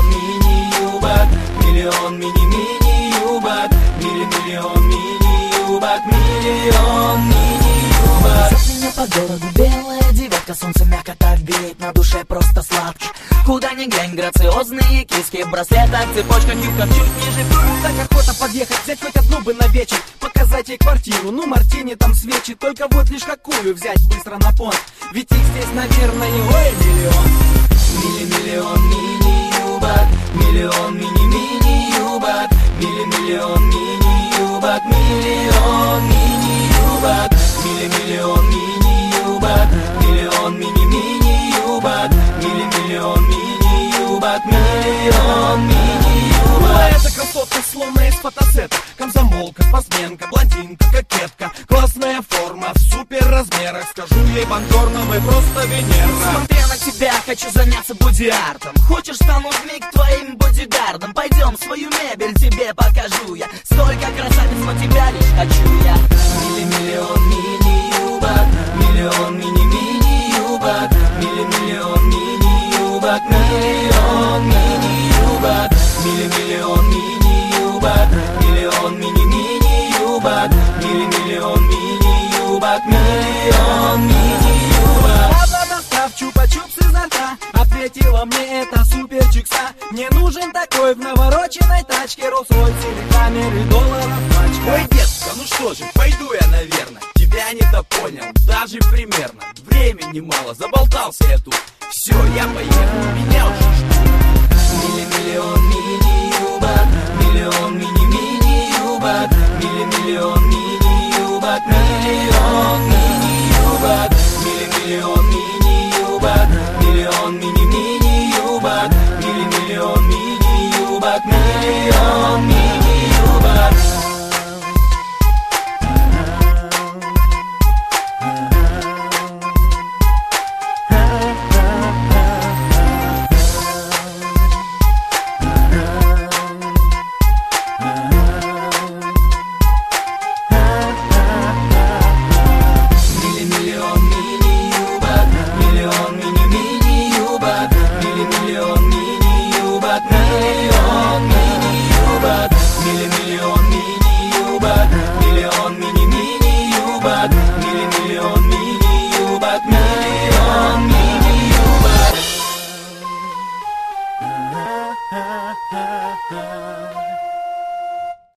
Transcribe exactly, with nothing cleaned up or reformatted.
мини-юбок, миллион мини-мини-юбок, милли-миллион мини-юбок, миллион мини-юбок. Меня по городу белая девятка, солнце мягко так греет, на душе просто сладко. Куда ни глянь, грациозные киски, в браслетах, цепочках, юбках чуть ниже. Так охота подъехать, взять хоть одну бы на вечер, показать ей квартиру, ну мартини там свечи. Только вот лишь какую взять быстро на понт, ведь их здесь, наверное, ой, миллион. Милли-миллион мини-юбок, миллион мини-мини-юбок, милли-миллион мини-юбок, миллион мини-юбок, милли-миллион мини-юбок, миллион мини-мини-юбок, милли-миллион мини-юбок, миллион мини-юбок. А эта красотка словно из фотосета, комсомолка, спортсменка, блондинка, кокетка. Классная форма в супер размерах, скажу ей бонжорно, мы просто Венера. Смотря на тебя, хочу заняться боди-артом. Хочешь, стану вмиг твоим бодигардом? Пойдем, свою мебель тебе покажу я. Столько красавиц, но тебя лишь хочу я. Милли-миллион мини-юбок, миллион мини-мини-юбок, милли-миллион мини-юбок, миллион мини-юбок, милли-миллион мини-юбок, миллион мини-мини-юбок, милли-миллион мини-юбок, миллион мини-юбок. Одна достав чупа-чупс изо рта, ответила мне это супер чикса. Мне нужен такой в навороченной тачке, Rolls-Royce или камеры, долларов пачка. Ой, детка, ну что же, пойду я, наверное. Тебя недопонял, даже примерно. Времени мало, заболтался я тут. Все, я поехал, меня уже ждут. Милли-миллион мини-юбок, миллион мини-мини-юбок, милли-миллион мини-юбок, миллион мини-юбок, милли-миллион мини-юбок, миллион мини-мини-юбок, милли-миллион мини-юбок, миллион мини-юбок. Милли-миллион мини-юбок, миллион мини-мини-юбок, милли-миллион мини-юбок, миллион мини-юбок, милли-миллион мини-юбок, миллион мини-мини-юбок, милли-миллион мини-юбок, миллион мини-юбок.